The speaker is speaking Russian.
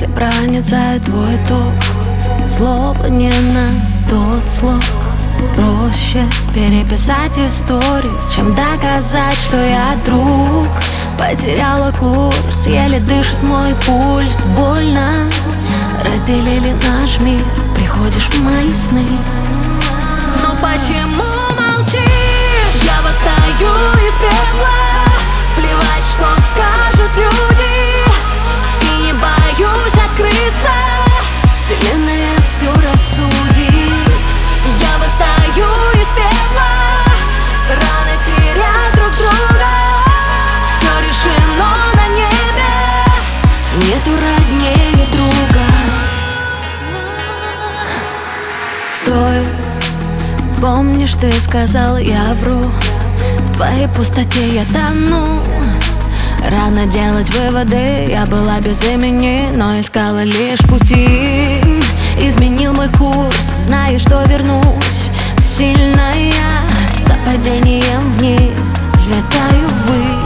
проницает твой ток. Слово не на тот слог. Проще переписать историю, чем доказать, что я друг. Потеряла курс, еле дышит мой пульс. Больно, разделили наш мир. Приходишь в мои сны. Но почему молчишь? Я восстаю из пепла. Плевать, что скажут люди. И не боюсь открыться. Вселенная все рассудит. Я восстаю из пепла. Рано терять друг друга. Все решено на небе. Нету роднее друга. Стой, помнишь, ты сказал, я вру. В твоей пустоте я тону. Рано делать выводы, я была без имени, но искала лишь пути. Изменил мой курс, знаю, что вернусь. Сильная, с падением вниз, взлетаю ввысь.